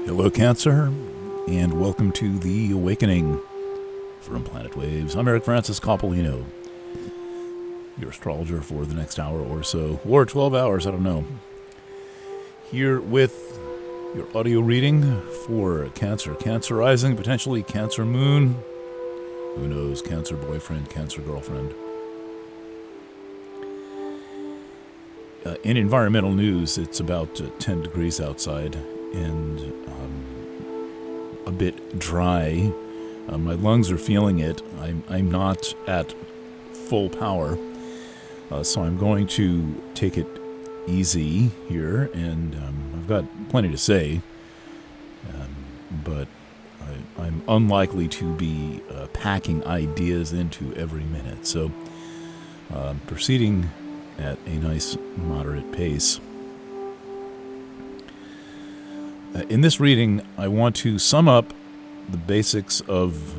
Hello, Cancer, and welcome to The Awakening from Planet Waves. I'm Eric Francis Coppolino, your astrologer for the next hour or so, or 12 hours, I don't know. Here with your audio reading for Cancer. Cancer rising, potentially Cancer moon. Who knows? Cancer boyfriend, Cancer girlfriend. In environmental news, it's about 10 degrees outside and a bit dry. My lungs are feeling it. I'm not at full power, so I'm going to take it easy here, and I've got plenty to say, but I'm unlikely to be packing ideas into every minute, so proceeding at a nice moderate pace. In this reading, I want to sum up the basics of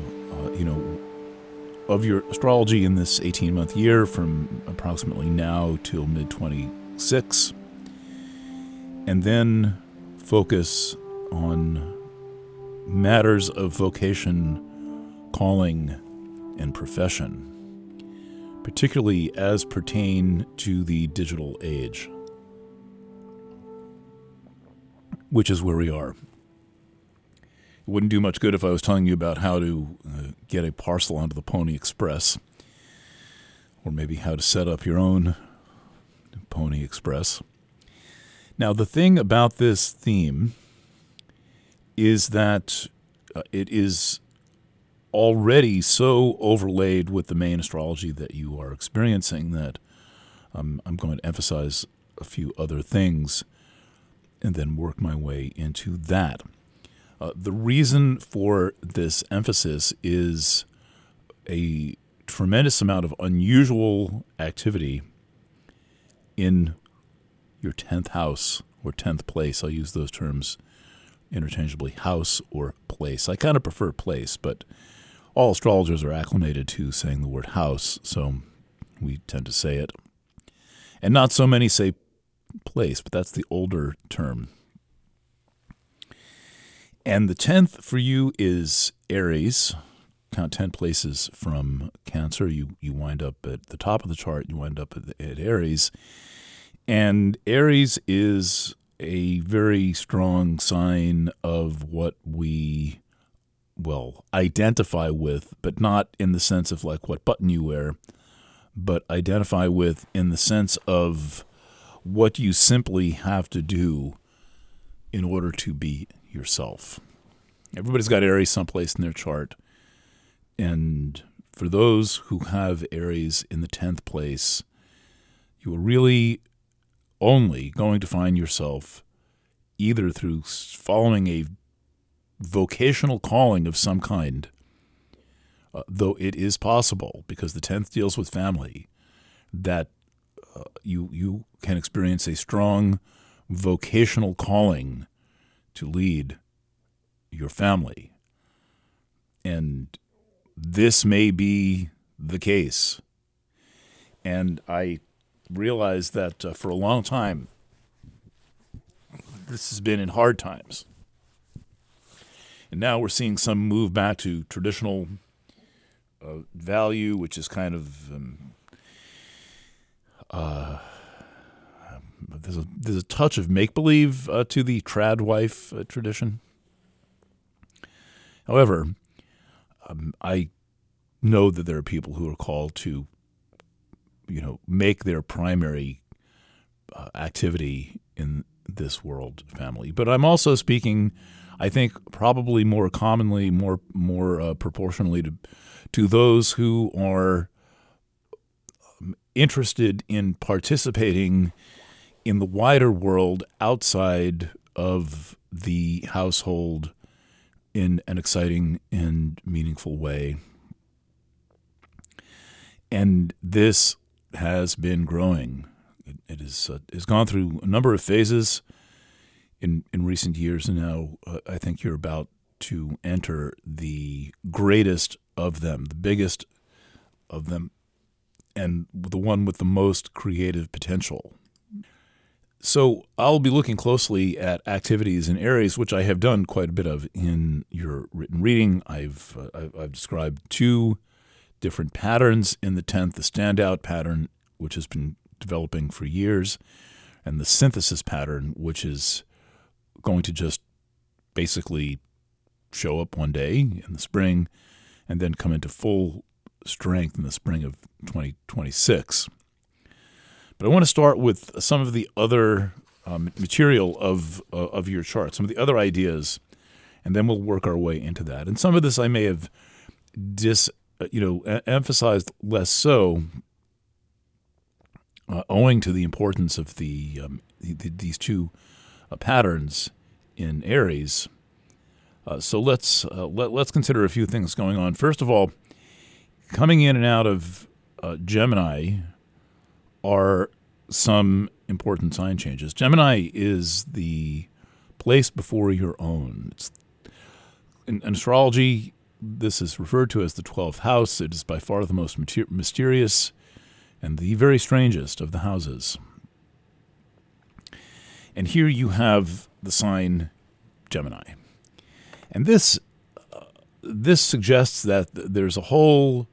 your astrology in this 18-month year from approximately now till mid-26, and then focus on matters of vocation, calling, and profession, particularly as pertain to the digital age, which is where we are. It wouldn't do much good if I was telling you about how to get a parcel onto the Pony Express, or maybe how to set up your own Pony Express. Now, the thing about this theme is that it is already so overlaid with the main astrology that you are experiencing that I'm going to emphasize a few other things and then work my way into that. The reason for this emphasis is a tremendous amount of unusual activity in your 10th house or 10th place. I'll use those terms interchangeably, house or place. I kind of prefer place, but all astrologers are acclimated to saying the word house, so we tend to say it. And not so many say place, but that's the older term. And the 10th for you is Aries. Count 10 places from Cancer. You wind up at the top of the chart. You wind up at Aries. And Aries is a very strong sign of what we, identify with, but not in the sense of like what button you wear, but identify with in the sense of what you simply have to do in order to be yourself. Everybody's got Aries someplace in their chart. And for those who have Aries in the 10th place, you are really only going to find yourself either through following a vocational calling of some kind, though it is possible, because the 10th deals with family, that you can experience a strong vocational calling to lead your family. And this may be the case. And I realize that for a long time, this has been in hard times. And now we're seeing some move back to traditional value, which is kind of there's a touch of make-believe to the trad wife tradition. However, I know that there are people who are called to, make their primary activity in this world family. But I'm also speaking, I think, probably more commonly, more proportionally to those who are interested in participating in the wider world outside of the household in an exciting and meaningful way. And this has been growing. It has gone through a number of phases in recent years, and now I think you're about to enter the greatest of them, the biggest of them, and the one with the most creative potential. So I'll be looking closely at activities in Aries, which I have done quite a bit of in your written reading. I've described two different patterns in the 10th, the standout pattern, which has been developing for years, and the synthesis pattern, which is going to just basically show up one day in the spring and then come into full strength in the spring of 2026. But I want to start with some of the other material of your chart, some of the other ideas, and then we'll work our way into that. And some of this I may have emphasized less so, owing to the importance of these two patterns in Aries. So let's consider a few things going on. First of all, coming in and out of Gemini are some important sign changes. Gemini is the place before your own. In astrology, this is referred to as the 12th house. It is by far the most mysterious and the very strangest of the houses. And here you have the sign Gemini. And this suggests that there's a whole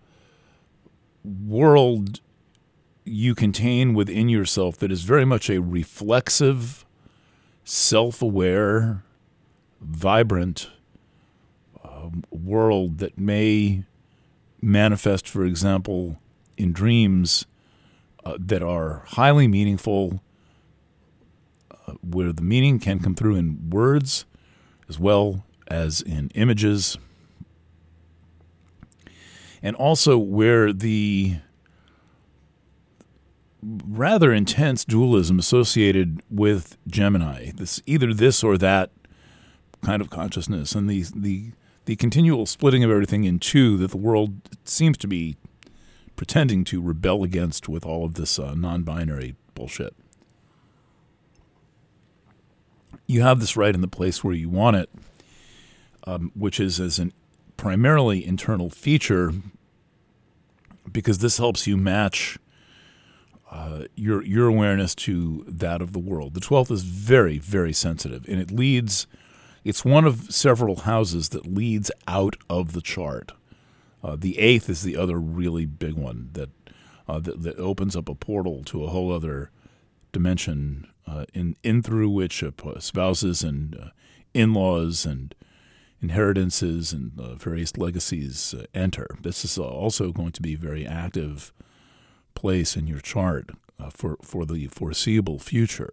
world you contain within yourself that is very much a reflexive, self-aware, vibrant world that may manifest, for example, in dreams that are highly meaningful, where the meaning can come through in words as well as in images, and also where the rather intense dualism associated with Gemini, either this or that kind of consciousness, and the continual splitting of everything in two that the world seems to be pretending to rebel against with all of this non-binary bullshit. You have this right in the place where you want it, which is as an primarily internal feature, because this helps you match your awareness to that of the world. The 12th is very, very sensitive, and it's one of several houses that leads out of the chart. The 8th is the other really big one that opens up a portal to a whole other dimension in through which spouses and in-laws and inheritances and various legacies enter. This is also going to be a very active place in your chart for the foreseeable future.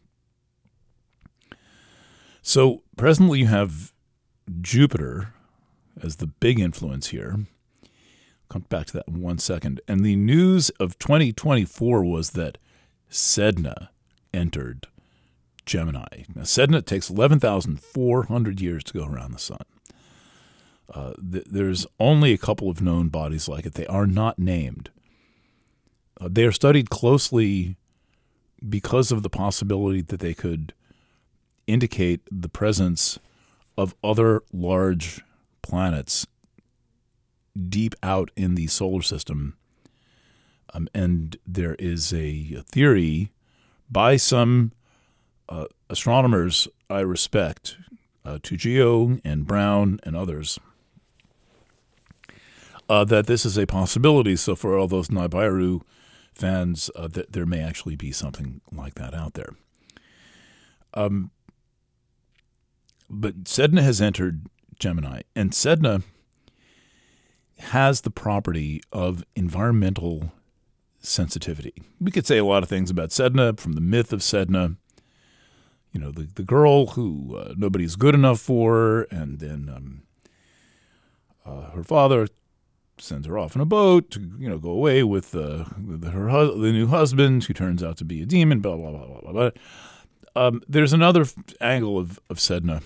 So presently you have Jupiter as the big influence here. Come back to that in 1 second. And the news of 2024 was that Sedna entered Gemini. Now, Sedna takes 11,400 years to go around the sun. There's only a couple of known bodies like it. They are not named. They are studied closely because of the possibility that they could indicate the presence of other large planets deep out in the solar system. And there is a theory by some astronomers I respect, Tugio and Brown and others, that this is a possibility. So for all those Nibiru fans, that there may actually be something like that out there. But Sedna has entered Gemini, and Sedna has the property of environmental sensitivity. We could say a lot of things about Sedna, from the myth of Sedna, you know, the girl who nobody's good enough for, and then her father sends her off in a boat to, go away with the new husband, who turns out to be a demon, blah, blah, blah, blah, blah. There's another angle of Sedna,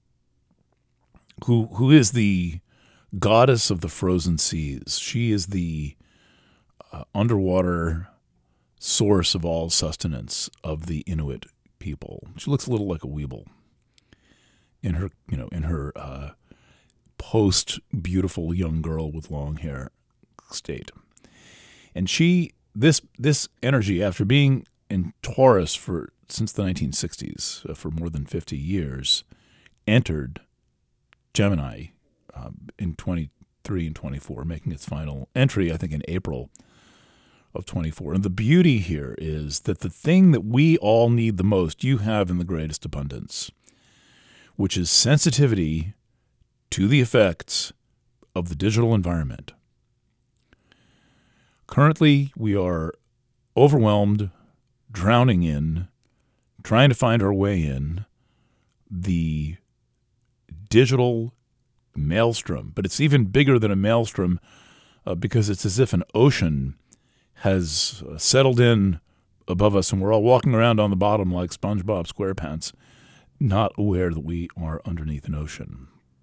who is the goddess of the frozen seas. She is the underwater source of all sustenance of the Inuit people. She looks a little like a Weeble in her post beautiful young girl with long hair state. And this energy, after being in Taurus for since the 1960s, for more than 50 years, entered Gemini in 23 and 24, making its final entry, I think, in April of 24. And the beauty here is that the thing that we all need the most, you have in the greatest abundance, which is sensitivity to the effects of the digital environment. Currently, we are overwhelmed, drowning in, trying to find our way in the digital maelstrom. But it's even bigger than a maelstrom because it's as if an ocean has settled in above us and we're all walking around on the bottom like SpongeBob SquarePants, not aware that we are underneath an ocean.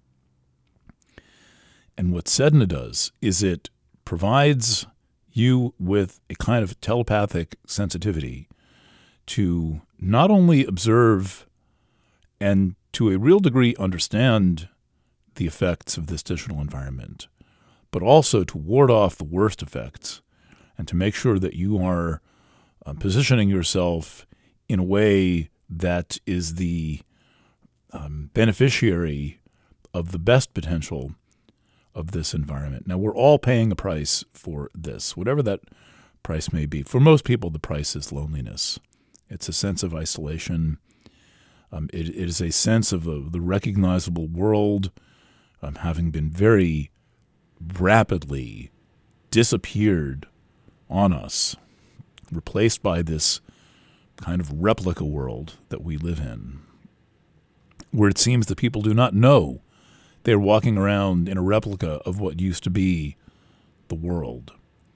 And what Sedna does is it provides you with a kind of telepathic sensitivity to not only observe and to a real degree understand the effects of this digital environment, but also to ward off the worst effects and to make sure that you are positioning yourself in a way that is the beneficiary of the best potential of this environment. Now, we're all paying a price for this, whatever that price may be. For most people, the price is loneliness. It's a sense of isolation. It is a sense of the recognizable world having been very rapidly disappeared on us, replaced by this kind of replica world that we live in, where it seems that people do not know they're walking around in a replica of what used to be the world.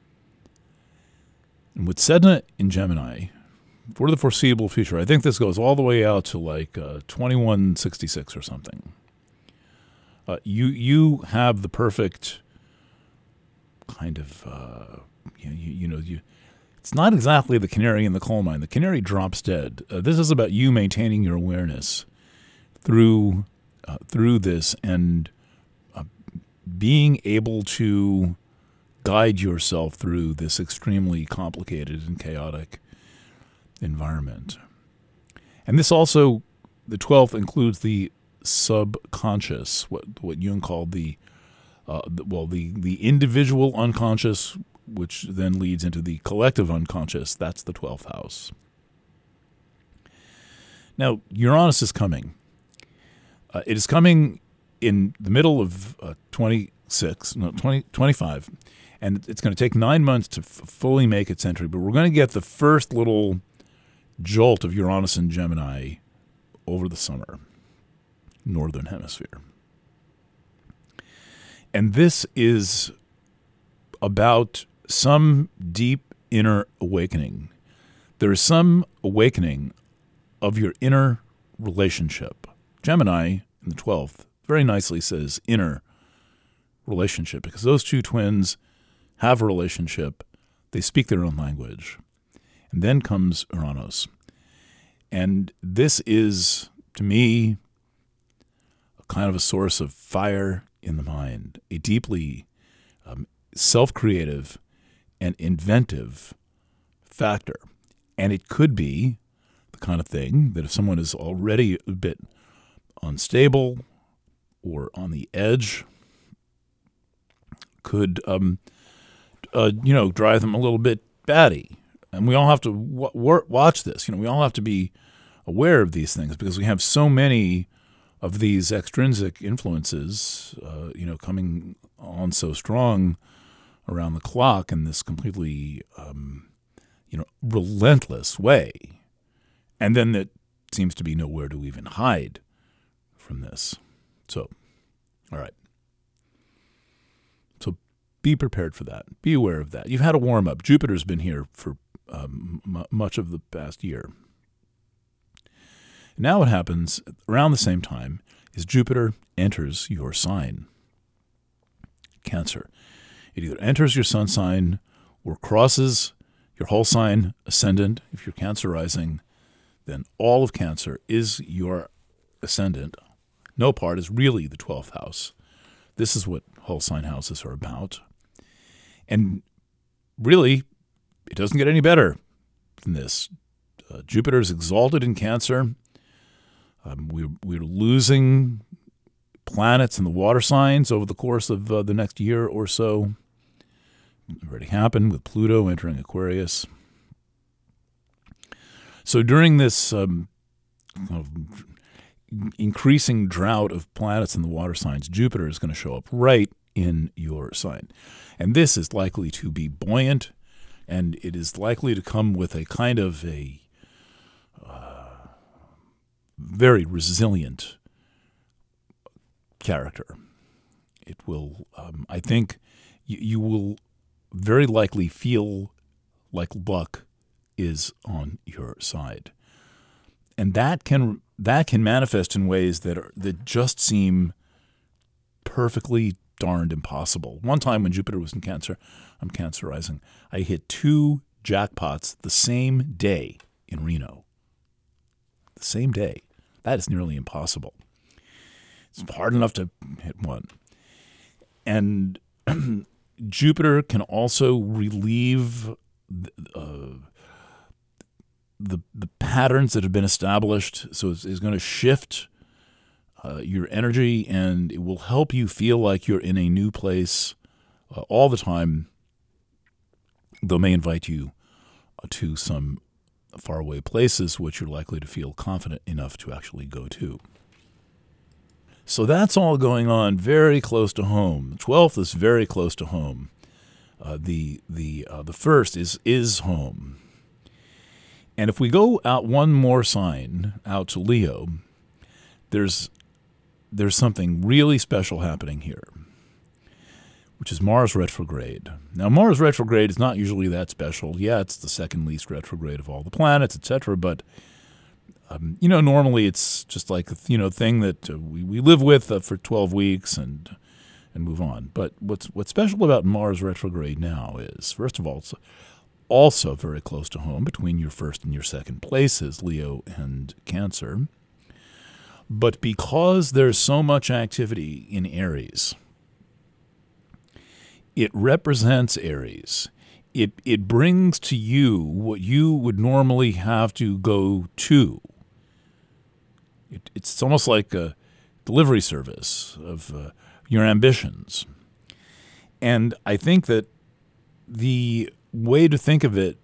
And with Sedna in Gemini, for the foreseeable future, I think this goes all the way out to like 2166 or something. You have the perfect kind of, it's not exactly the canary in the coal mine. The canary drops dead. This is about you maintaining your awareness through this and being able to guide yourself through this extremely complicated and chaotic environment. And this also, the 12th, includes the subconscious, what Jung called the individual unconscious, which then leads into the collective unconscious. That's the 12th house. Now, Uranus is coming. It is coming in the middle of 2025, and it's going to take 9 months to fully make its entry, but we're going to get the first little jolt of Uranus and Gemini over the summer, northern hemisphere. And this is about some deep inner awakening. There is some awakening of your inner relationship. Gemini in the 12th very nicely says inner relationship because those two twins have a relationship. They speak their own language. And then comes Uranus. And this is, to me, a kind of a source of fire in the mind, a deeply self-creative and inventive factor. And it could be the kind of thing that if someone is already a bit unstable or on the edge, could drive them a little bit batty. And we all have to watch this. We all have to be aware of these things because we have so many of these extrinsic influences, coming on so strong around the clock in this completely, relentless way. And then there seems to be nowhere to even hide from this. So, all right. So be prepared for that. Be aware of that. You've had a warm-up. Jupiter's been here for much of the past year. Now what happens around the same time is Jupiter enters your sign, Cancer. It either enters your sun sign or crosses your whole sign ascendant. If you're Cancer rising, then all of Cancer is your ascendant. No part is really the 12th house. This is what whole sign houses are about. And really, it doesn't get any better than this. Jupiter's exalted in Cancer. We're losing planets in the water signs over the course of the next year or so. It already happened with Pluto entering Aquarius. So during this increasing drought of planets in the water signs, Jupiter is going to show up right in your sign. And this is likely to be buoyant, and it is likely to come with a kind of a very resilient character. It will, I think, you will very likely feel like luck is on your side, and that can manifest in ways that just seem perfectly darned impossible. One time when Jupiter was in Cancer, I'm Cancer rising, I hit 2 jackpots the same day in Reno. The same day. That is nearly impossible. It's hard enough to hit one. And Jupiter can also relieve the patterns that have been established. So it's going to shift your energy, and it will help you feel like you're in a new place all the time, though may invite you to some faraway places which you're likely to feel confident enough to actually go to. So that's all going on very close to home. The 12th is very close to home. The 1st is home. And if we go out one more sign, out to Leo, there's something really special happening here, which is Mars retrograde. Now, Mars retrograde is not usually that special. Yeah, it's the second least retrograde of all the planets, etc., but normally it's just like thing that we live with for 12 weeks and move on. But what's special about Mars retrograde now is, first of all, it's also very close to home between your first and your second places, Leo and Cancer. But because there's so much activity in Aries, it represents Aries. It brings to you what you would normally have to go to. It's almost like a delivery service of your ambitions. And I think that the way to think of it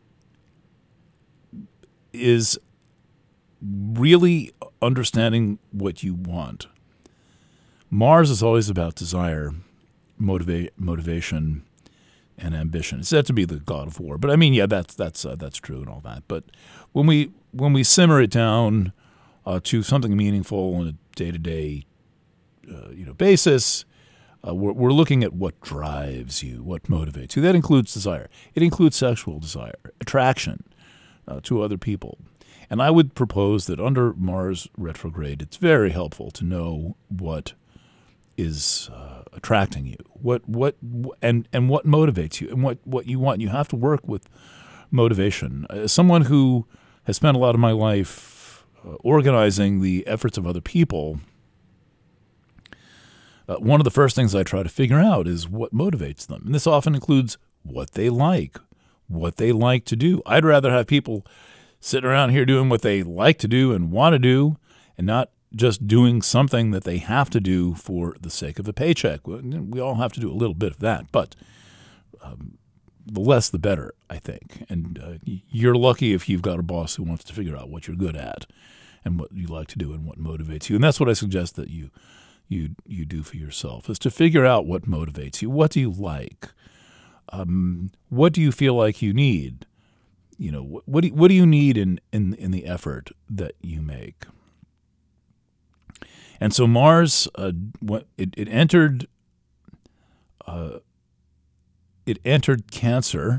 is really understanding what you want. Mars is always about desire, motivation, and ambition. It's said to be the god of war, but I mean, yeah, that's true and all that. But when we simmer it down to something meaningful on a day-to-day, basis, we're looking at what drives you, what motivates you. That includes desire. It includes sexual desire, attraction to other people. And I would propose that under Mars retrograde, it's very helpful to know what is attracting you, what motivates you, and what you want. You have to work with motivation. As someone who has spent a lot of my life organizing the efforts of other people, one of the first things I try to figure out is what motivates them. And this often includes what they like to do. I'd rather have people sitting around here doing what they like to do and want to do, and not just doing something that they have to do for the sake of a paycheck. We all have to do a little bit of that, but the less the better, I think. And you're lucky if you've got a boss who wants to figure out what you're good at and what you like to do and what motivates you. And that's what I suggest that you do for yourself, is to figure out what motivates you. What do you like? What do you feel like you need? What do you need in the effort that you make? And so Mars, it entered Cancer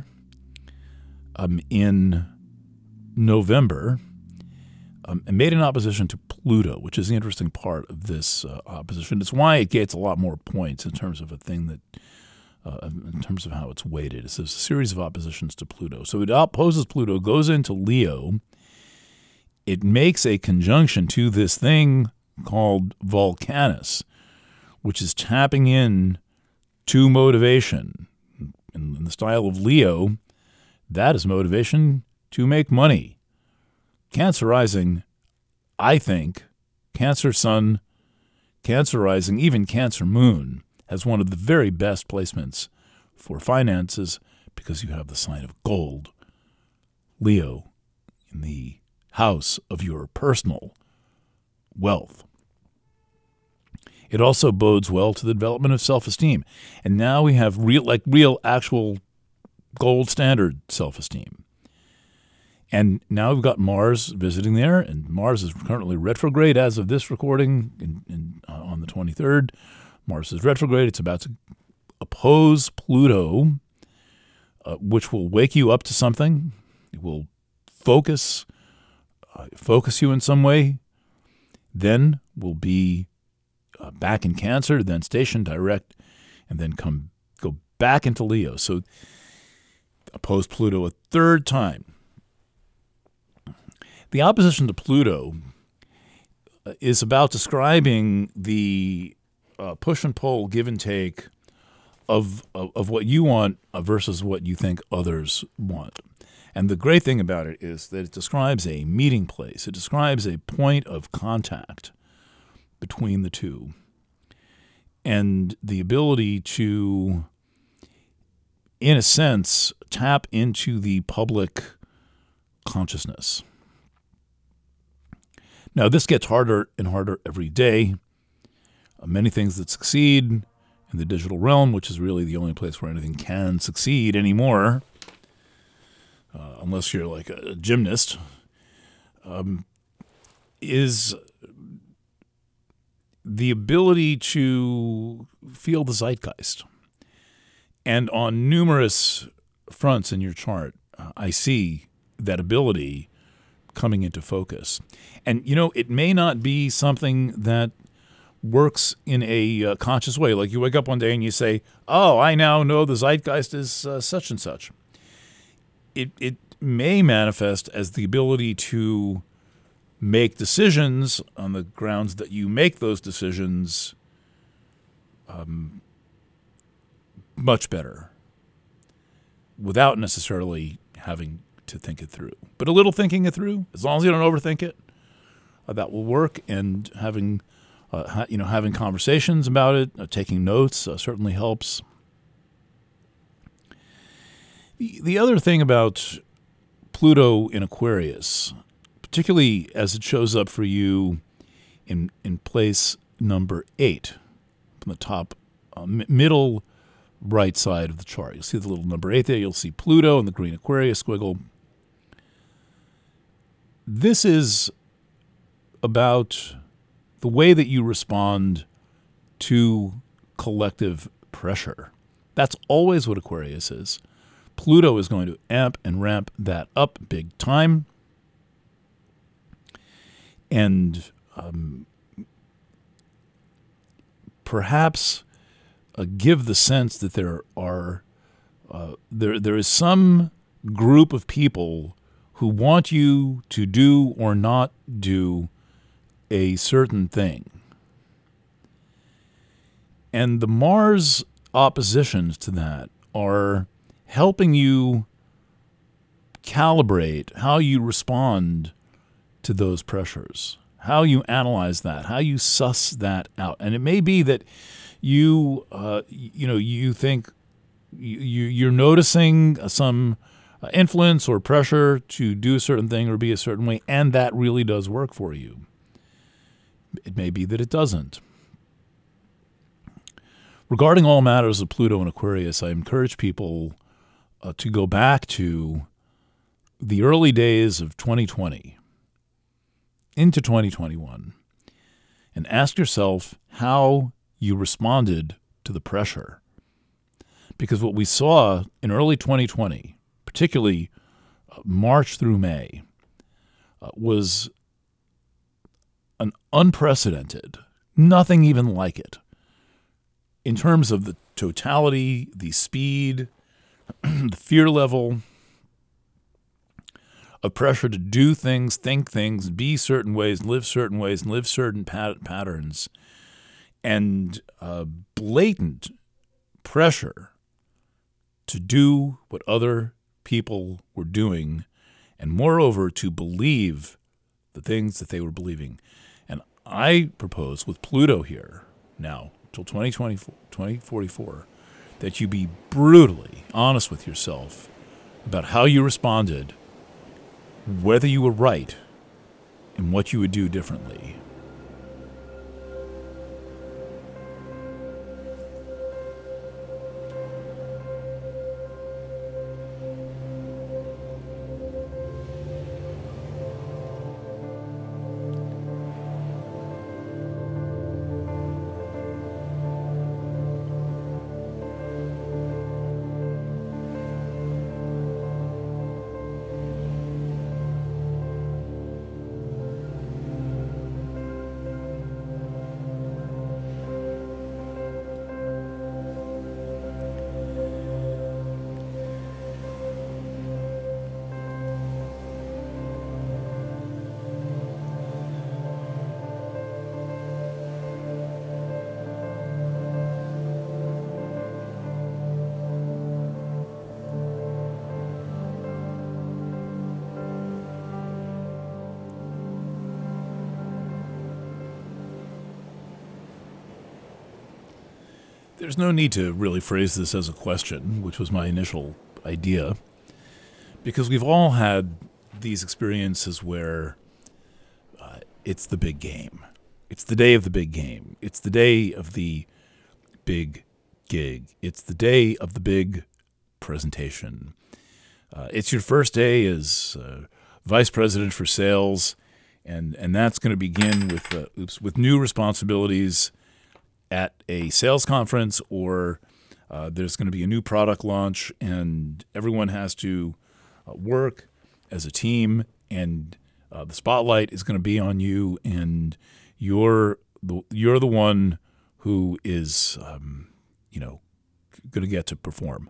in November, and made an opposition to Pluto, which is the interesting part of this opposition. It's why it gets a lot more points in terms of a thing that, in terms of how it's weighted. It's a series of oppositions to Pluto. So it opposes Pluto, goes into Leo. It makes a conjunction to this thing called Vulcanus, which is tapping in to motivation. In the style of Leo, that is motivation to make money. Cancer rising, I think, Cancer sun, Cancer rising, even Cancer moon has one of the very best placements for finances because you have the sign of gold, Leo, in the house of your personal wealth. It also bodes well to the development of self-esteem. And now we have real, actual gold standard self-esteem. And now we've got Mars visiting there, and Mars is currently retrograde as of this recording on the 23rd. Mars is retrograde. It's about to oppose Pluto, which will wake you up to something. It will focus you in some way. Then will be back in Cancer, then station direct, and then go back into Leo. So oppose Pluto a third time. The opposition to Pluto is about describing the push and pull, give and take of what you want versus what you think others want. And the great thing about it is that it describes a meeting place. It describes a point of contact between the two. And the ability to, in a sense, tap into the public consciousness. Now, this gets harder and harder every day. Many things that succeed in the digital realm, which is really the only place where anything can succeed anymore, unless you're like a gymnast, is the ability to feel the zeitgeist. And on numerous fronts in your chart, I see that ability coming into focus. And, it may not be something that works in a conscious way. Like you wake up one day and you say, oh, I now know the zeitgeist is such and such. It may manifest as the ability to make decisions on the grounds that you make those decisions much better without necessarily having to think it through. But a little thinking it through, as long as you don't overthink it, that will work. And having conversations about it, taking notes certainly helps. The other thing about Pluto in Aquarius, particularly as it shows up for you in place number 8, from the top middle right side of the chart. You'll see the little number 8 there. You'll see Pluto and the green Aquarius squiggle. This is about the way that you respond to collective pressure. That's always what Aquarius is. Pluto is going to amp and ramp that up big time. And perhaps give the sense that there is some group of people who want you to do or not do a certain thing. And the Mars oppositions to that are helping you calibrate how you respond to those pressures, how you analyze that, how you suss that out. And it may be that you think you're noticing some influence or pressure to do a certain thing or be a certain way, and that really does work for you. It may be that it doesn't. Regarding all matters of Pluto and Aquarius, I encourage people to go back to the early days of 2020 into 2021 and ask yourself how you responded to the pressure. Because what we saw in early 2020, particularly March through May, was an unprecedented, nothing even like it, in terms of the totality, the speed, the fear level of pressure to do things, think things, be certain ways, and live certain patterns, and blatant pressure to do what other people were doing, and moreover, to believe the things that they were believing. And I propose with Pluto here now till 2044 that you be brutally honest with yourself about how you responded, whether you were right, and what you would do differently. There's no need to really phrase this as a question, which was my initial idea, because we've all had these experiences where it's the big game. It's the day of the big game. It's the day of the big gig. It's the day of the big presentation. It's your first day as vice president for sales, and that's going to begin with new responsibilities at a sales conference, or there's going to be a new product launch, and everyone has to work as a team, and the spotlight is going to be on you, and you're the one who is going to get to perform.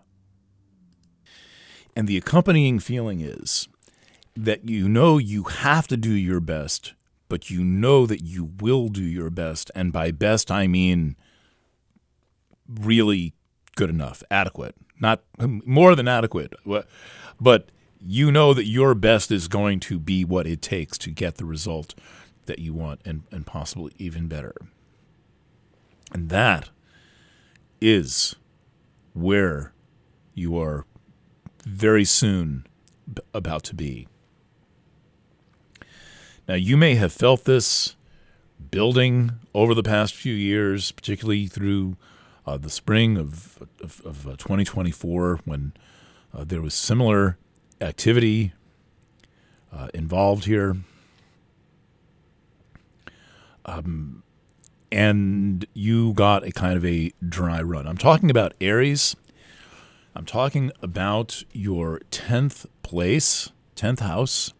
And the accompanying feeling is that you have to do your best, but you know that you will do your best. And by best, I mean really good enough, adequate, not more than adequate. But you know that your best is going to be what it takes to get the result that you want, and possibly even better. And that is where you are very soon about to be. Now, you may have felt this building over the past few years, particularly through the spring of 2024, when there was similar activity involved here. And you got a kind of a dry run. I'm talking about Aries. I'm talking about your 10th place, 10th house.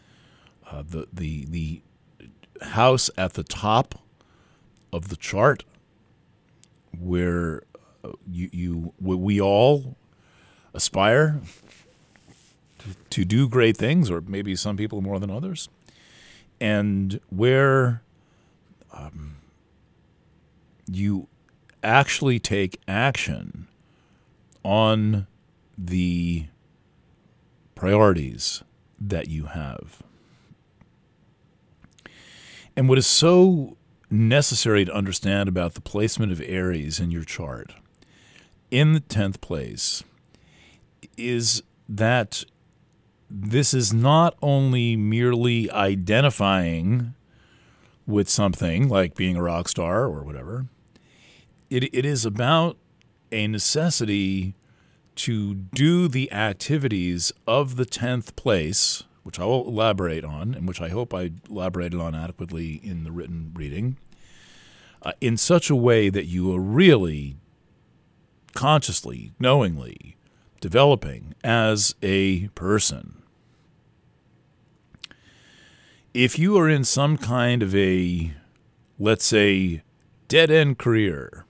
The house at the top of the chart, where we all aspire to do great things, or maybe some people more than others, and where you actually take action on the priorities that you have. And what is so necessary to understand about the placement of Aries in your chart in the 10th place is that this is not only merely identifying with something like being a rock star or whatever. It is about a necessity to do the activities of the 10th place, which I will elaborate on, and which I hope I elaborated on adequately in the written reading, in such a way that you are really consciously, knowingly developing as a person. If you are in some kind of a, let's say, dead-end career,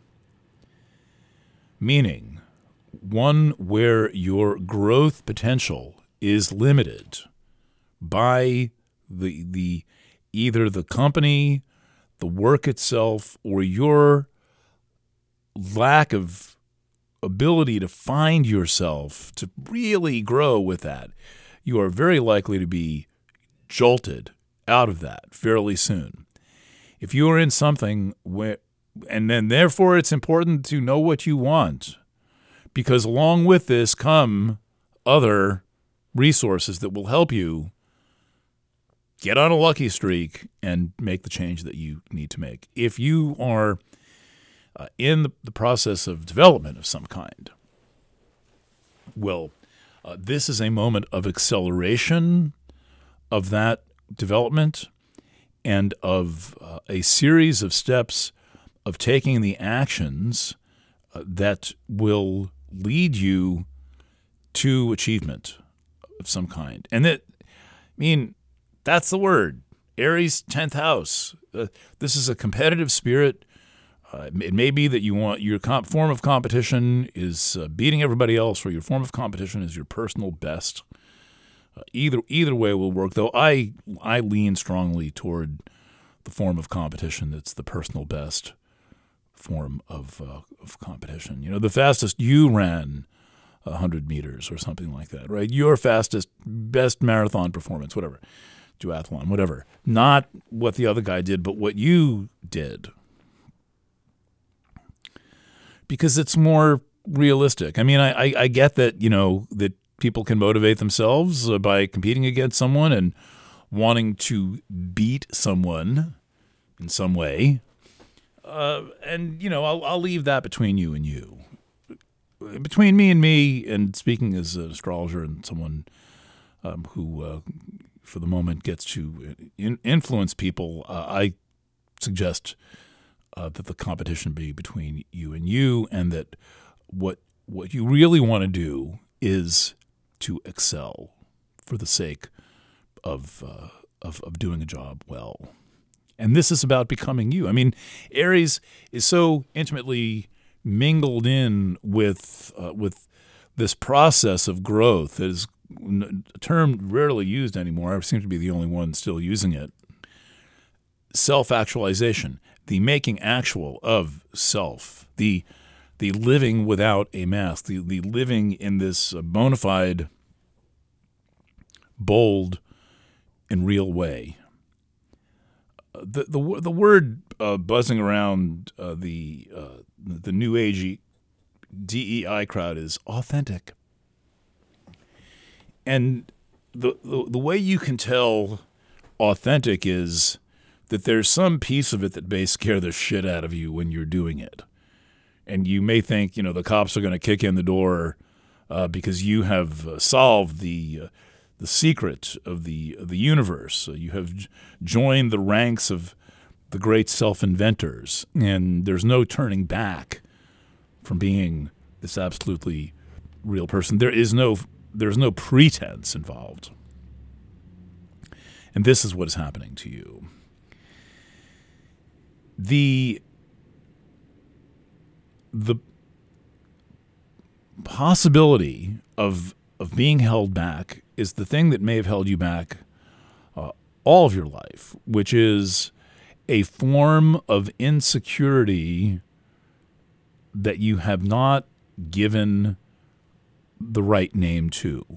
meaning one where your growth potential is limited by the either the company, the work itself, or your lack of ability to find yourself to really grow with that, you are very likely to be jolted out of that fairly soon. If you are in something where, and then therefore it's important to know what you want, because along with this come other resources that will help you get on a lucky streak and make the change that you need to make. If you are in the process of development of some kind, well, this is a moment of acceleration of that development and of a series of steps of taking the actions that will lead you to achievement of some kind. And that's the word. Aries, 10th house. This is a competitive spirit. It may be that you want your form of competition is beating everybody else, or your form of competition is your personal best. Either way will work, though I lean strongly toward the form of competition that's the personal best form of competition. You know, the fastest you ran 100 meters or something like that, right? Your best marathon performance, whatever, duathlon, whatever. Not what the other guy did, but what you did. Because it's more realistic. I mean, I get that, that people can motivate themselves by competing against someone and wanting to beat someone in some way. And I'll leave that between you and you. Between me and me, and speaking as an astrologer and someone who, for the moment, gets to influence people, I suggest that the competition be between you, and that what you really want to do is to excel for the sake of doing a job well. And this is about becoming you. I mean, Aries is so intimately mingled in with this process of growth that is a term rarely used anymore. I seem to be the only one still using it. Self-actualization, the making actual of self, the living without a mask, the living in this bona fide, bold, and real way. The word buzzing around the new agey DEI crowd is authentic, and the way you can tell authentic is that there's some piece of it that may scare the shit out of you when you're doing it. And you may think, the cops are going to kick in the door because you have solved the secret of the universe. You have joined the ranks of the great self-inventors, and there's no turning back from being this absolutely real person. There's no pretense involved. And this is what is happening to you. The possibility of being held back is the thing that may have held you back all of your life, which is a form of insecurity that you have not given the right name to.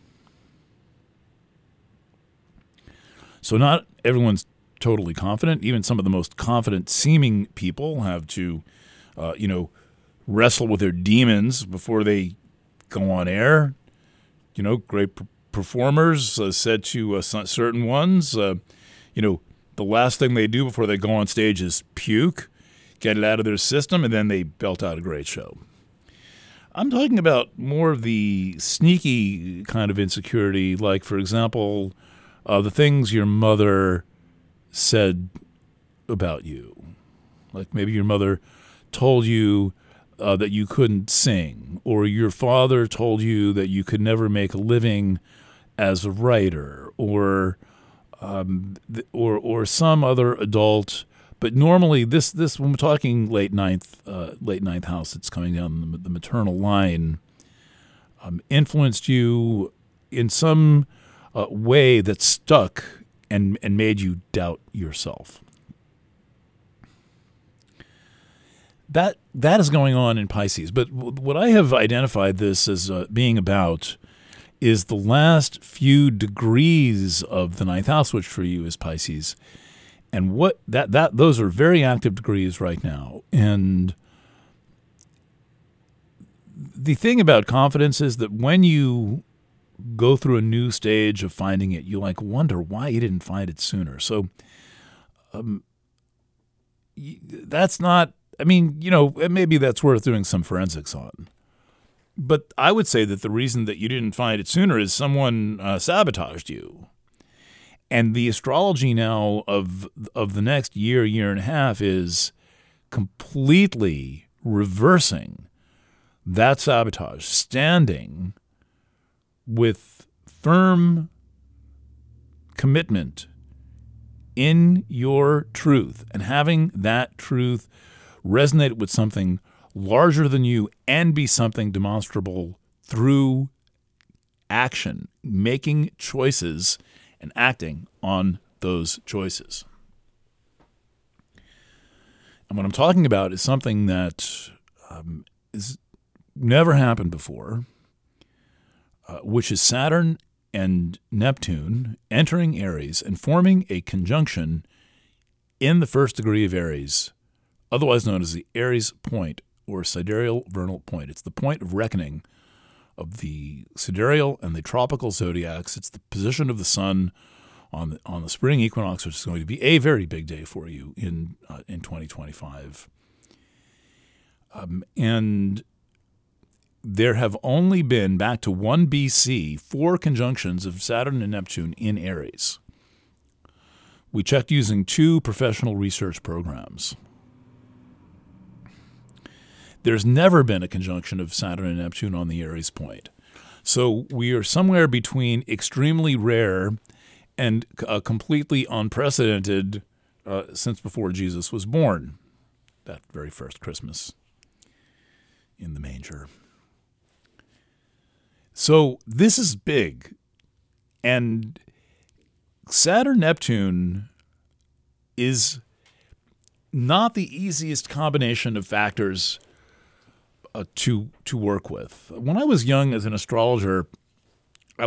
So not everyone's totally confident. Even some of the most confident seeming people have to, wrestle with their demons before they go on air. Great performers said to certain ones, the last thing they do before they go on stage is puke, get it out of their system, and then they belt out a great show. I'm talking about more of the sneaky kind of insecurity, like, for example, the things your mother said about you. Like maybe your mother told you that you couldn't sing, or your father told you that you could never make a living as a writer, or some other adult. But normally, this when we're talking late ninth house, it's coming down the maternal line, influenced you in some way that stuck and made you doubt yourself. That is going on in Pisces. But what I have identified this as being about is the last few degrees of the ninth house, which for you is Pisces. And what those are very active degrees right now. And the thing about confidence is that when you go through a new stage of finding it, you wonder why you didn't find it sooner. So that's not, maybe that's worth doing some forensics on. But I would say that the reason that you didn't find it sooner is someone sabotaged you. And the astrology now of the next year and a half is completely reversing that sabotage, standing with firm commitment in your truth and having that truth resonate with something larger than you and be something demonstrable through action, making choices and acting on those choices. And what I'm talking about is something that is never happened before, which is Saturn and Neptune entering Aries and forming a conjunction in the first degree of Aries, otherwise known as the Aries point or sidereal vernal point. It's the point of reckoning of the sidereal and the tropical zodiacs. It's the position of the sun on the spring equinox, which is going to be a very big day for you in 2025. And there have only been, back to 1 BC, 4 conjunctions of Saturn and Neptune in Aries. We checked using 2 professional research programs. There's never been a conjunction of Saturn and Neptune on the Aries point. So we are somewhere between extremely rare and completely unprecedented since before Jesus was born, that very first Christmas in the manger. So this is big. And Saturn-Neptune is not the easiest combination of factors to work with. When I was young as an astrologer, a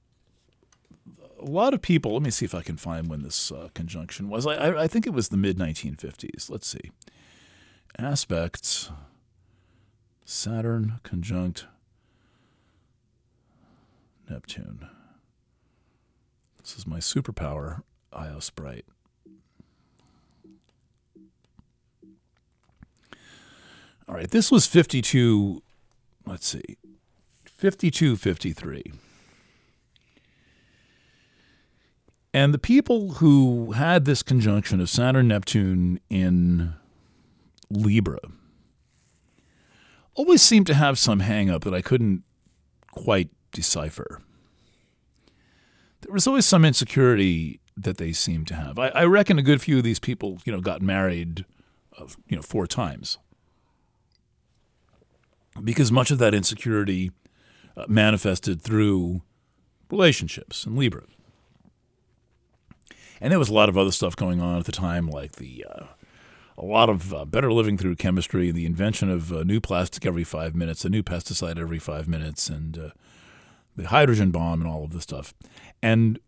lot of people, let me see if I can find when this conjunction was. I think it was the mid-1950s. Let's see. Aspects, Saturn conjunct Neptune. This is my superpower, Io Sprite. All right, this was 52, 53. And the people who had this conjunction of Saturn-Neptune in Libra always seemed to have some hang-up that I couldn't quite decipher. There was always some insecurity that they seemed to have. I reckon a good few of these people, got married, 4 times. Because much of that insecurity manifested through relationships in Libra. And there was a lot of other stuff going on at the time, like a lot of better living through chemistry, the invention of new plastic every 5 minutes, a new pesticide every 5 minutes, and the hydrogen bomb and all of this stuff. And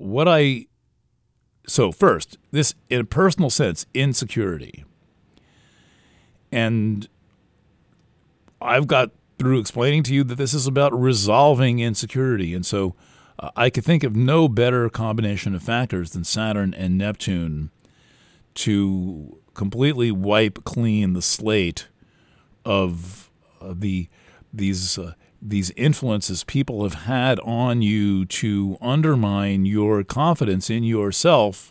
so first, this, in a personal sense, insecurity. And I've got through explaining to you that this is about resolving insecurity. And so I could think of no better combination of factors than Saturn and Neptune to completely wipe clean the slate of these influences people have had on you to undermine your confidence in yourself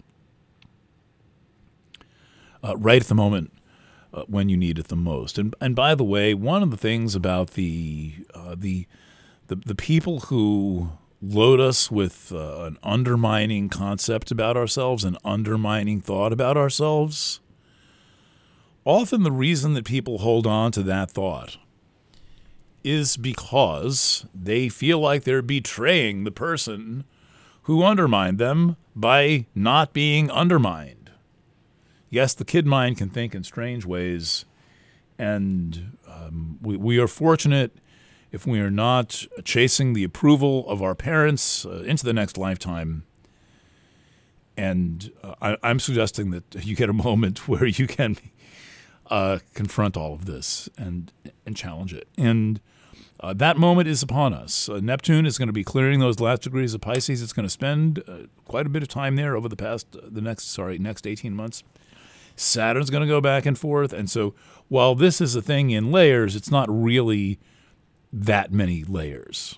right at the moment when you need it the most. And by the way, one of the things about the people who load us with an undermining concept about ourselves, an undermining thought about ourselves, often the reason that people hold on to that thought is because they feel like they're betraying the person who undermined them by not being undermined. Yes, the kid mind can think in strange ways, and we are fortunate if we are not chasing the approval of our parents into the next lifetime. And I'm suggesting that you get a moment where you can confront all of this and challenge it. And that moment is upon us. Neptune is going to be clearing those last degrees of Pisces. It's going to spend quite a bit of time there over the next 18 months. Saturn's going to go back and forth. And so while this is a thing in layers, it's not really that many layers.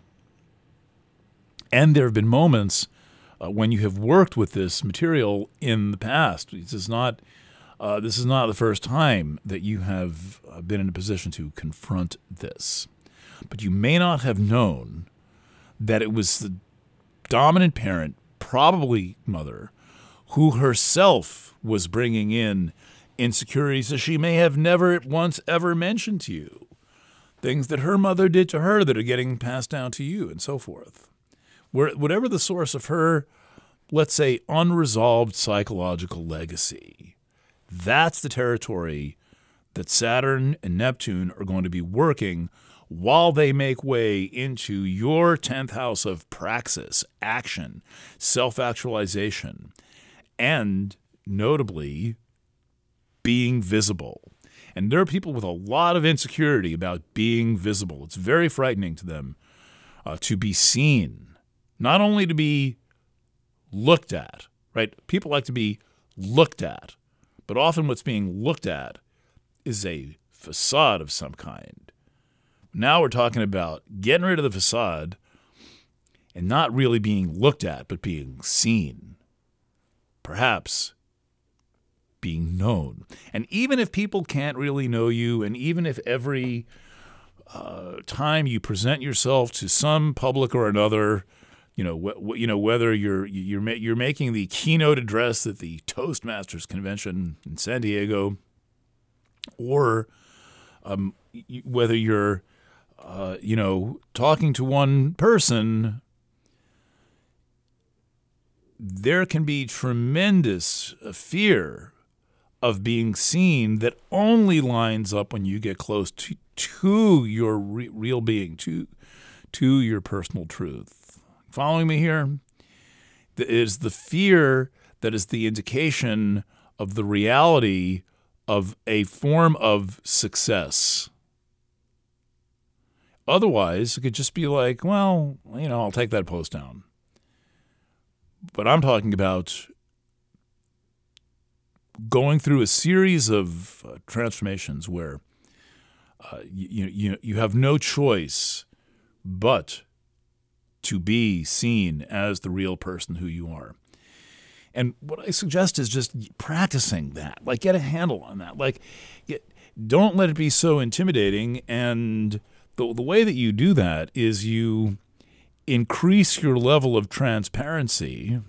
And there have been moments when you have worked with this material in the past. This is not the first time that you have been in a position to confront this. But you may not have known that it was the dominant parent, probably mother, who herself was bringing in insecurities that she may have never once ever mentioned to you. Things that her mother did to her that are getting passed down to you and so forth. Whatever the source of her, let's say, unresolved psychological legacy, that's the territory that Saturn and Neptune are going to be working while they make way into your 10th house of praxis, action, self-actualization, and notably being visible. And there are people with a lot of insecurity about being visible. It's very frightening to them to be seen, not only to be looked at, right? People like to be looked at, but often what's being looked at is a facade of some kind. Now we're talking about getting rid of the facade and not really being looked at, but being seen. Perhaps being known. And even if people can't really know you, and even if every time you present yourself to some public or another, whether you're making the keynote address at the Toastmasters convention in San Diego, or whether you're talking to one person, there can be tremendous fear of being seen that only lines up when you get close to your real being, to your personal truth. Following me here? It is the fear that is the indication of the reality of a form of success. Otherwise, it could just be like, well, I'll take that post down. But I'm talking about going through a series of transformations where you have no choice but to be seen as the real person who you are. And what I suggest is just practicing that, like get a handle on that. Like don't let it be so intimidating. And the way that you do that is you increase your level of transparency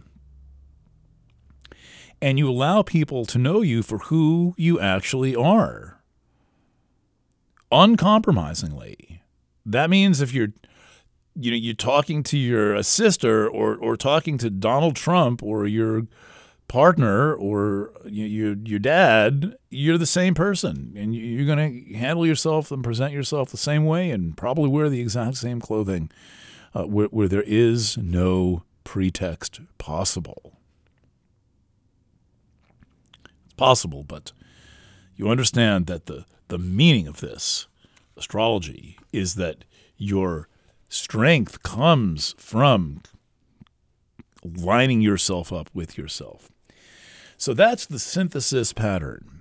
and you allow people to know you for who you actually are, uncompromisingly. That means if you're talking to your sister or talking to Donald Trump or your partner or your dad, you're the same person, and you're going to handle yourself and present yourself the same way and probably wear the exact same clothing where there is no pretext possible. Possible, but you understand that the meaning of this astrology is that your strength comes from lining yourself up with yourself. So that's the synthesis pattern.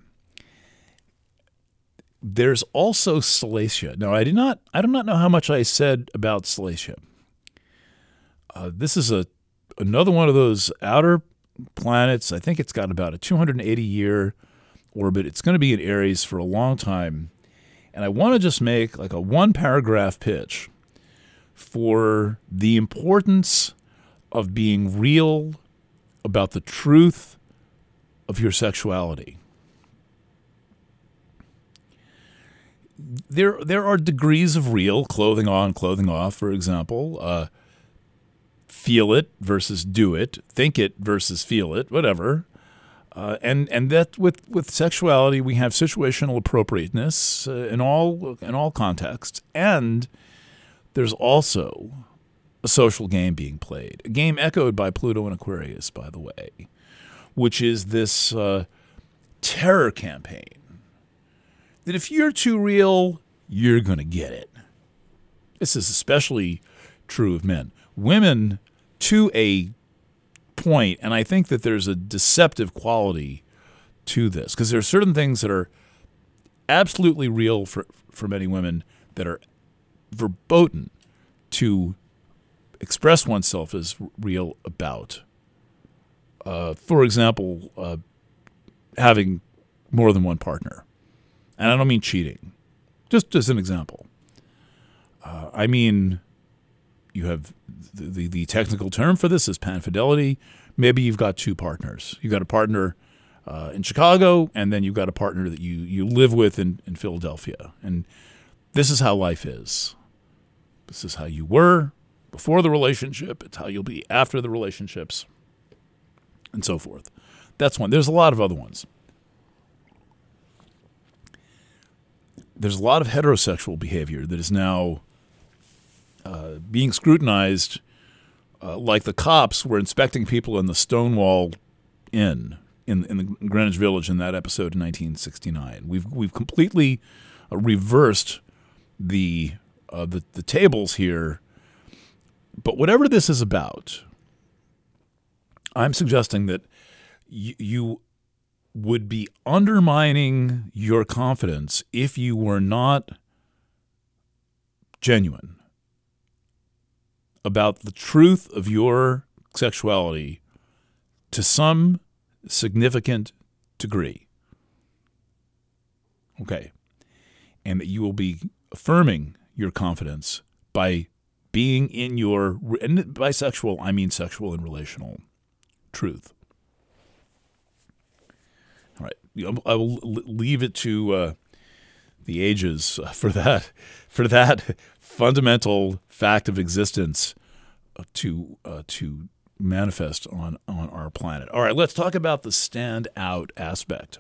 There's also Salacia. Now, I do not know how much I said about Salacia. This is another one of those outer planets. I think it's got about a 280-year orbit. It's going to be in Aries for a long time. And I want to just make like a one-paragraph pitch for the importance of being real about the truth of your sexuality. There are degrees of real, clothing on, clothing off, for example. Feel it versus do it, think it versus feel it, whatever. And that with sexuality, we have situational appropriateness in all contexts, and there's also a social game being played, a game echoed by Pluto and Aquarius, by the way, which is this terror campaign that if you're too real, you're going to get it. This is especially true of men. Women, to a point, and I think that there's a deceptive quality to this, because there are certain things that are absolutely real for many women that are verboten to express oneself as real about. For example, having more than one partner. And I don't mean cheating. Just as an example. I mean, you have the technical term for this is panfidelity. Maybe you've got two partners. You've got a partner in Chicago, and then you've got a partner that you live with in Philadelphia. And this is how life is. This is how you were before the relationship. It's how you'll be after the relationships, and so forth. That's one. There's a lot of other ones. There's a lot of heterosexual behavior that is now being scrutinized like the cops were inspecting people in the Stonewall Inn in the Greenwich Village in that episode in 1969. We've completely reversed the tables here. But whatever this is about, I'm suggesting that you would be undermining your confidence if you were not genuine about the truth of your sexuality to some significant degree. Okay. And that you will be affirming your confidence by being in your, and by sexual, I mean sexual and relational truth. All right. I will leave it to the ages for that fundamental fact of existence to manifest on our planet. All right, let's talk about the stand out aspect.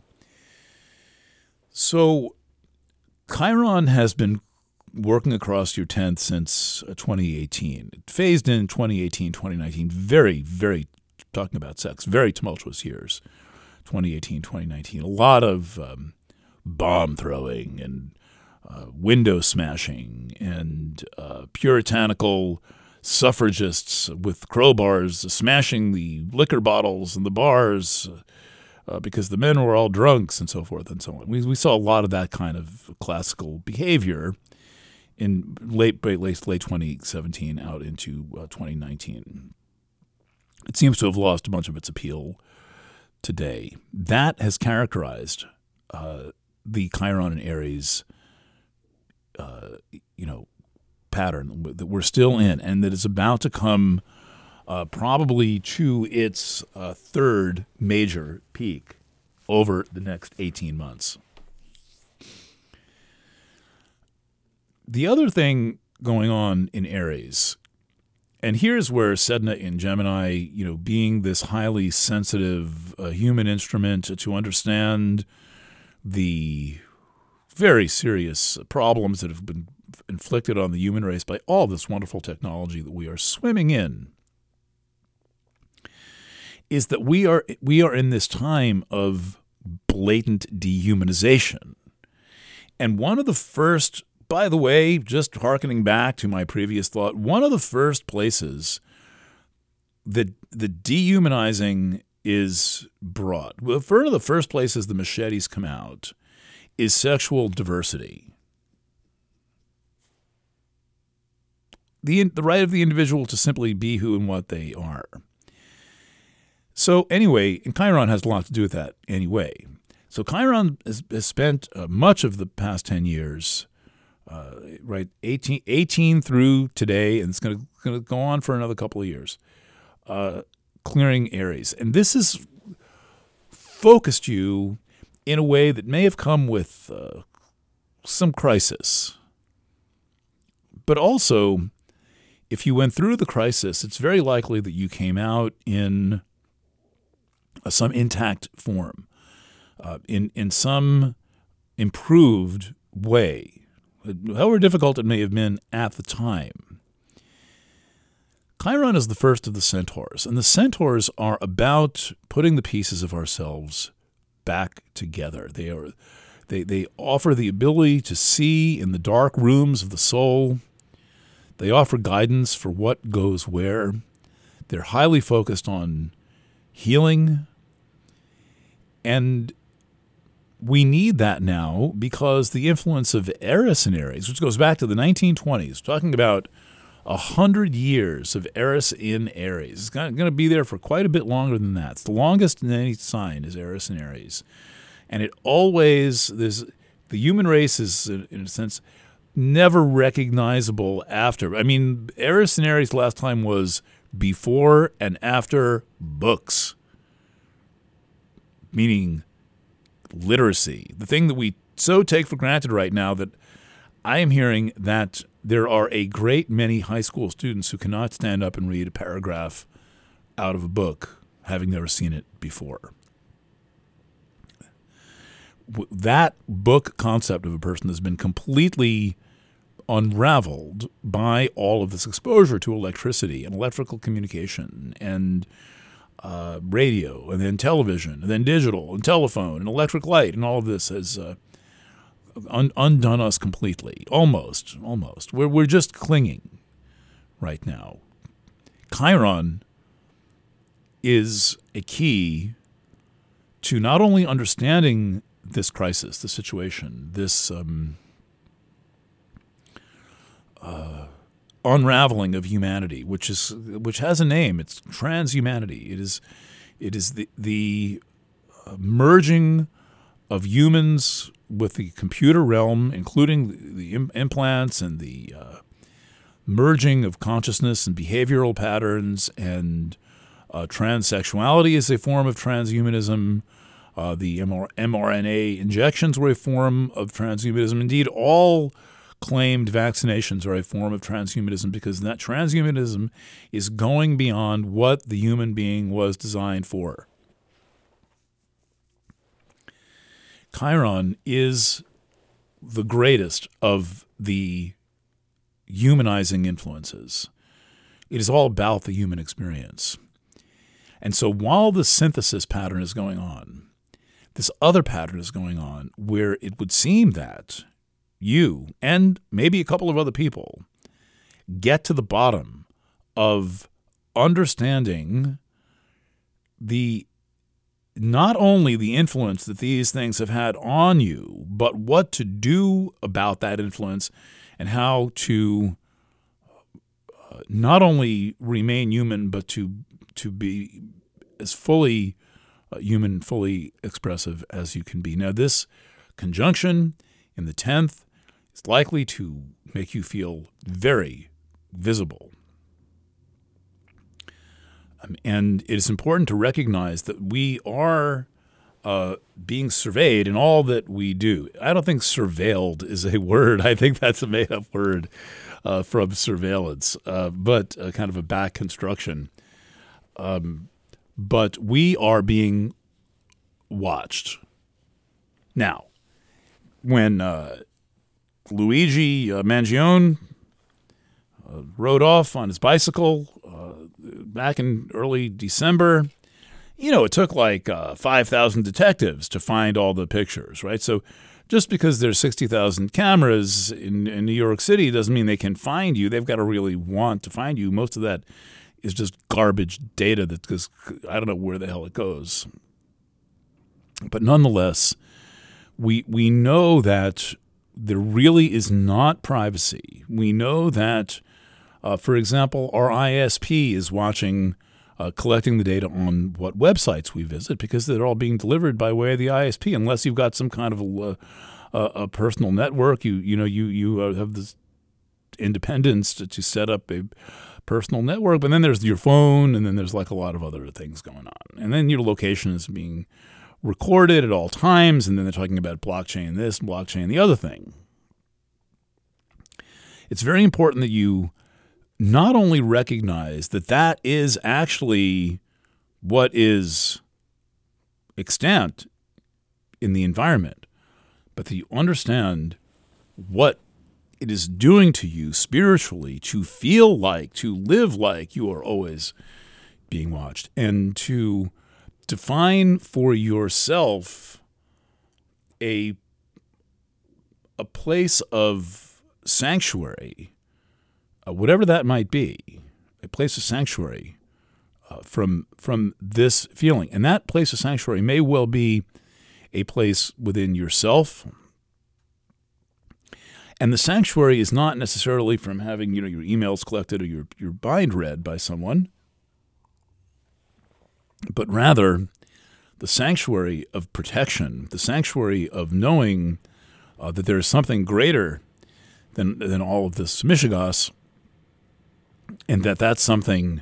So Chiron has been working across your 10th since 2018. It phased in 2018, 2019, very, very, talking about sex, very tumultuous years, 2018, 2019. A lot of bomb throwing and window smashing and puritanical suffragists with crowbars smashing the liquor bottles in the bars because the men were all drunks and so forth and so on. We saw a lot of that kind of classical behavior in late 2017 out into 2019. It seems to have lost a bunch of its appeal today. That has characterized the Chiron and Aries pattern that we're still in, and that is about to come probably to its third major peak over the next 18 months. The other thing going on in Aries, and here's where Sedna in Gemini, being this highly sensitive human instrument to understand the very serious problems that have been inflicted on the human race by all this wonderful technology that we are swimming in, is that we are in this time of blatant dehumanization. And one of the first, by the way, just hearkening back to my previous thought, one of the first places that the dehumanizing is brought, one of the first places the machetes come out, is sexual diversity. The right of the individual to simply be who and what they are. So anyway, and Chiron has a lot to do with that anyway. So Chiron has spent much of the past 10 years, 18 through today, and it's going to go on for another couple of years, clearing Aries. And this has focused you in a way that may have come with some crisis. But also, if you went through the crisis, it's very likely that you came out in some intact form, in some improved way, however difficult it may have been at the time. Chiron is the first of the centaurs, and the centaurs are about putting the pieces of ourselves back together. They offer the ability to see in the dark rooms of the soul. They offer guidance for what goes where. They're highly focused on healing, and we need that now because the influence of Eris in Aries, which goes back to the 1920s, talking about 100 years of Eris in Aries. It's going to be there for quite a bit longer than that. It's the longest in any sign is Eris in Aries. And it always, the human race is, in a sense, never recognizable after. I mean, Eris in Aries last time was before and after books, meaning literacy. The thing that we so take for granted right now that I am hearing that there are a great many high school students who cannot stand up and read a paragraph out of a book, having never seen it before. That book concept of a person has been completely unraveled by all of this exposure to electricity and electrical communication and radio and then television and then digital and telephone and electric light, and all of this has undone us completely. Almost. We're just clinging right now. Chiron is a key to not only understanding this crisis, this situation, this unraveling of humanity, which has a name. It's transhumanity. It is the merging of humans with the computer realm, including the implants and the merging of consciousness and behavioral patterns, and transsexuality is a form of transhumanism. The mRNA injections were a form of transhumanism. Indeed, all claimed vaccinations are a form of transhumanism, because that transhumanism is going beyond what the human being was designed for. Chiron is the greatest of the humanizing influences. It is all about the human experience. And so while the synthesis pattern is going on, this other pattern is going on where it would seem that you and maybe a couple of other people get to the bottom of understanding not only the influence that these things have had on you, but what to do about that influence and how to not only remain human, but to be as fully human, fully expressive as you can be. Now, this conjunction in the 10th is likely to make you feel very visible. And it is important to recognize that we are being surveyed in all that we do. I don't think surveilled is a word. I think that's a made-up word from surveillance, but kind of a back construction. But we are being watched. Now, when Luigi Mangione rode off on his bicycle back in early December, it took like 5,000 detectives to find all the pictures, right? So just because there's 60,000 cameras in New York City doesn't mean they can find you. They've got to really want to find you. Most of that is just garbage data that, because I don't know where the hell it goes. But nonetheless, we know that there really is not privacy. We know that, for example, our ISP is watching, collecting the data on what websites we visit, because they're all being delivered by way of the ISP. Unless you've got some kind of a personal network, you have this independence to set up a personal network. But then there's your phone, and then there's like a lot of other things going on. And then your location is being recorded at all times, and then they're talking about blockchain this, blockchain the other thing. It's very important that you not only recognize that that is actually what is extant in the environment, but that you understand what it is doing to you spiritually to feel like, to live like you are always being watched, and to define for yourself a place of sanctuary, whatever that might be, a place of sanctuary from this feeling. And that place of sanctuary may well be a place within yourself. And the sanctuary is not necessarily from having, your emails collected or your bind read by someone, but rather the sanctuary of protection, the sanctuary of knowing that there is something greater than all of this mishigas, and that's something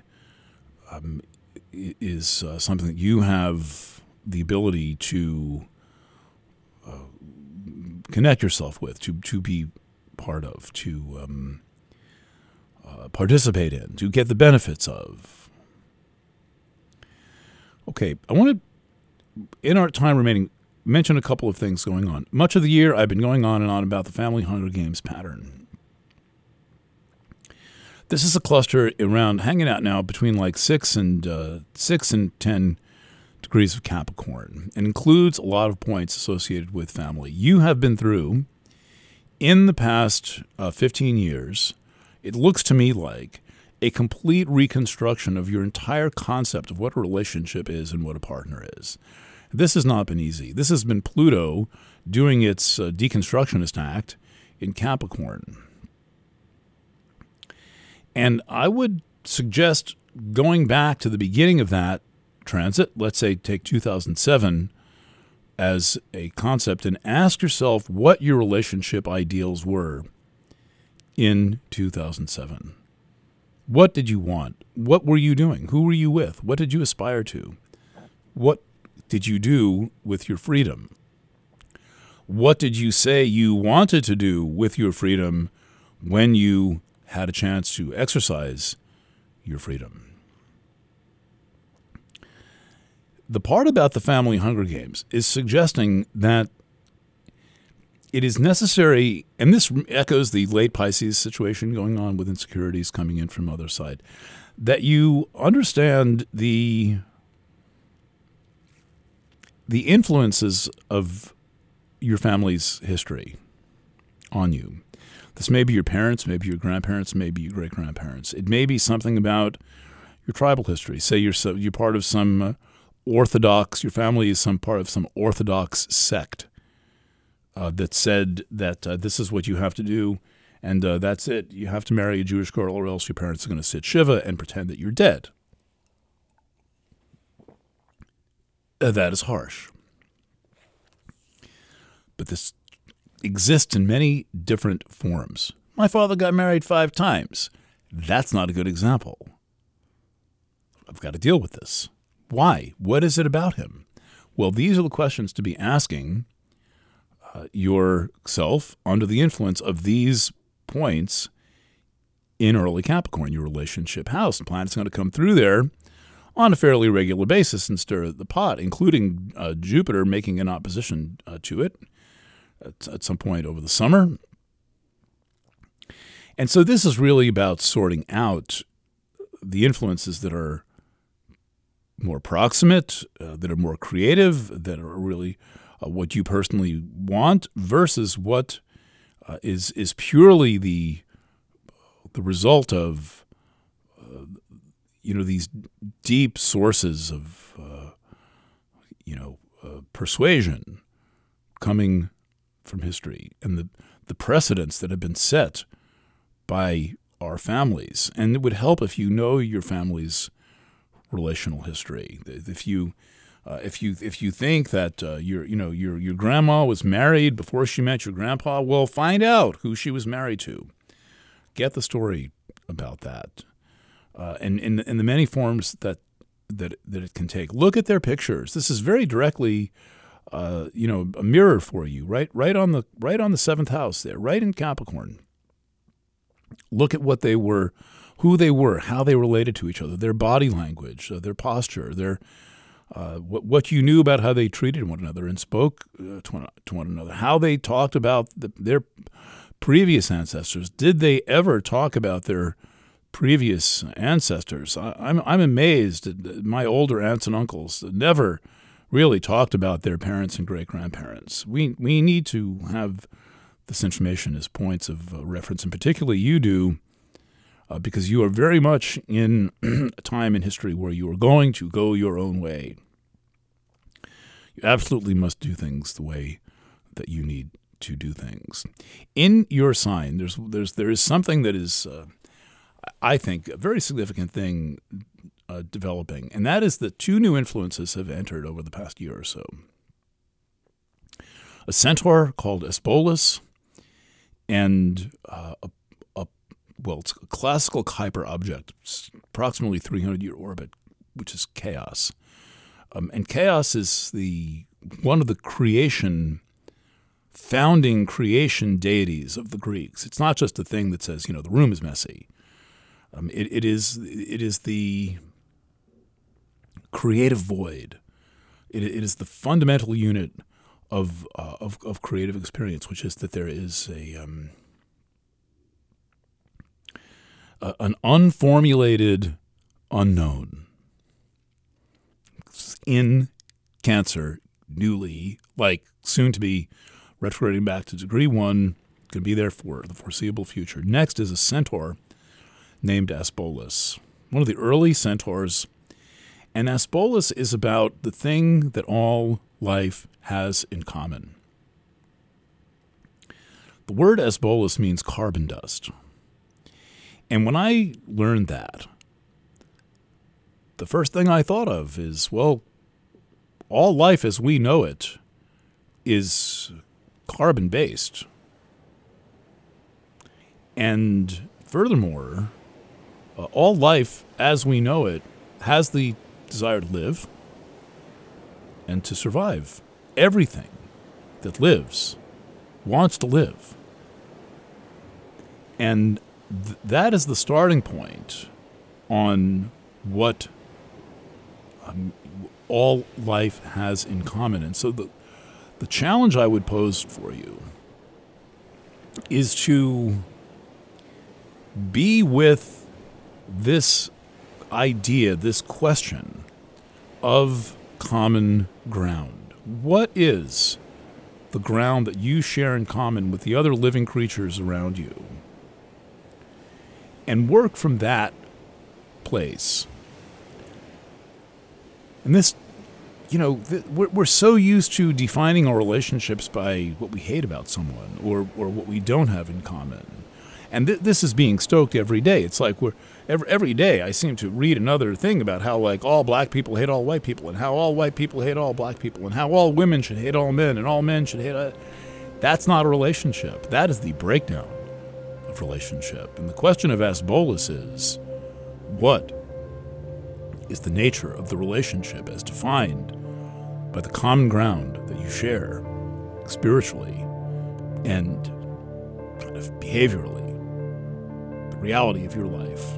is something that you have the ability to connect yourself with, to be part of, to participate in, to get the benefits of. Okay, I want to, in our time remaining, mention a couple of things going on. Much of the year, I've been going on and on about the family Hunger Games pattern. This is a cluster around hanging out now between like 6 and 10 degrees of Capricorn, and includes a lot of points associated with family. You have been through, in the past 15 years, it looks to me like a complete reconstruction of your entire concept of what a relationship is and what a partner is. This has not been easy. This has been Pluto doing its deconstructionist act in Capricorn. And I would suggest going back to the beginning of that transit, let's say take 2007 as a concept, and ask yourself what your relationship ideals were in 2007. What did you want? What were you doing? Who were you with? What did you aspire to? What did you do with your freedom? What did you say you wanted to do with your freedom when you had a chance to exercise your freedom? The part about the family Hunger Games is suggesting that it is necessary, and this echoes the late Pisces situation going on with insecurities coming in from other side, that you understand the influences of your family's history on you. This may be your parents, maybe your grandparents, maybe your great-grandparents. It may be something about your tribal history. Say you're part of some Orthodox, your family is part of some Orthodox sect that said that this is what you have to do, and that's it. You have to marry a Jewish girl or else your parents are going to sit Shiva and pretend that you're dead. That is harsh. But this exists in many different forms. My father got married 5 times. That's not a good example. I've got to deal with this. Why? What is it about him? Well, these are the questions to be asking yourself under the influence of these points in early Capricorn, your relationship house. The planet's going to come through there on a fairly regular basis and stir the pot, including Jupiter making an opposition to it at some point over the summer. And so this is really about sorting out the influences that are more proximate, that are more creative, that are really what you personally want versus what is purely the result of these deep sources of persuasion coming from history and the precedents that have been set by our families. And it would help if you know your family's relational history. If you think that your grandma was married before she met your grandpa, well, find out who she was married to. Get the story about that, and in the many forms that it can take. Look at their pictures. This is very directly, a mirror for you. Right on the 7th house there, right in Capricorn. Look at what they were, who they were, how they related to each other, their body language, their posture, their what you knew about how they treated one another and spoke to one another, how they talked about their previous ancestors? Did they ever talk about their previous ancestors? I'm amazed at my older aunts and uncles that never really talked about their parents and great-grandparents. We need to have this information as points of reference, and particularly you do, because you are very much in a time in history where you are going to go your own way. You absolutely must do things the way that you need to do things. In your sign, there is something that is, I think, a very significant thing developing, and that is that two new influences have entered over the past year or so. A centaur called Asbolus, and it's a classical Kuiper object, approximately 300-year orbit, which is Chaos. And Chaos is one of the founding creation deities of the Greeks. It's not just a thing that says, the room is messy. It is the creative void. It is the fundamental unit of creative experience, which is that there is an unformulated unknown in Cancer, newly, soon to be retrograding back to degree 1, going to be there for the foreseeable future. Next is a centaur named Asbolus, one of the early centaurs. And Asbolus is about the thing that all life has in common. The word Asbolus means carbon dust. And when I learned that, the first thing I thought of is, all life as we know it is carbon-based. And furthermore, all life as we know it has the desire to live and to survive. Everything that lives wants to live. And that is the starting point on what all life has in common. And so the challenge I would pose for you is to be with this idea, this question of common ground. What is the ground that you share in common with the other living creatures around you? And work from that place. And this, we're so used to defining our relationships by what we hate about someone or what we don't have in common. And this is being stoked every day. It's like every day I seem to read another thing about how all black people hate all white people, and how all white people hate all black people, and how all women should hate all men, and all men should hate. That's not a relationship. That is the breakdown of relationship. And the question of Asbolus is, what is the nature of the relationship as defined by the common ground that you share spiritually and kind of behaviorally, the reality of your life?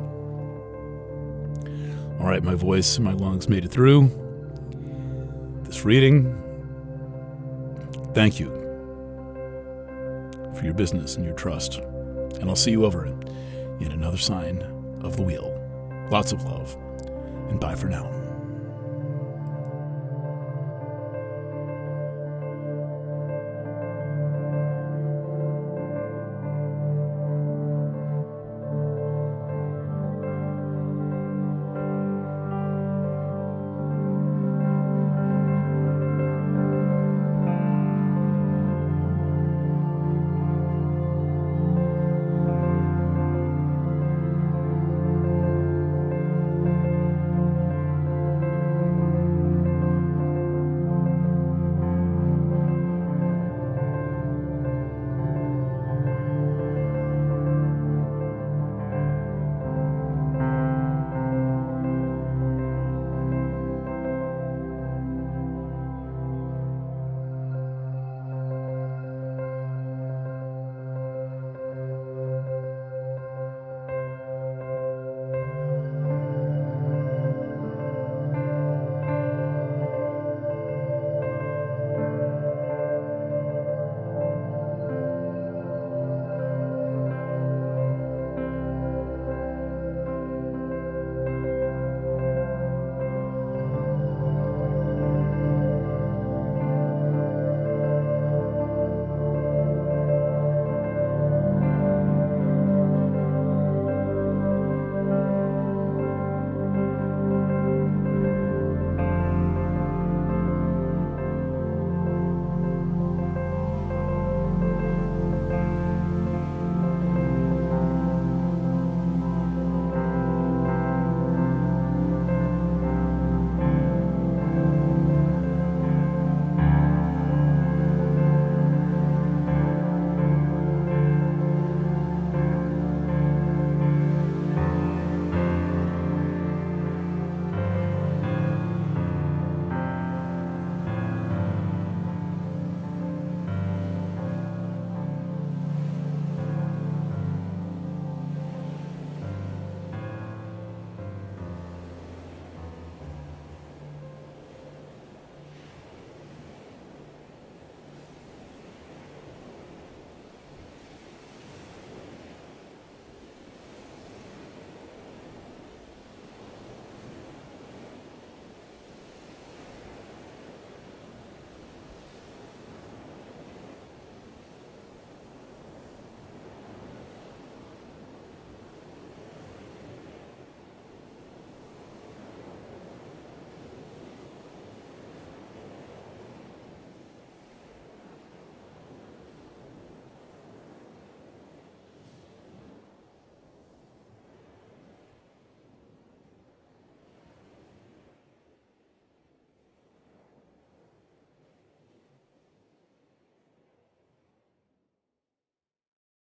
All right, my voice and my lungs made it through this reading. Thank you for your business and your trust. And I'll see you over in another sign of the wheel. Lots of love, and bye for now.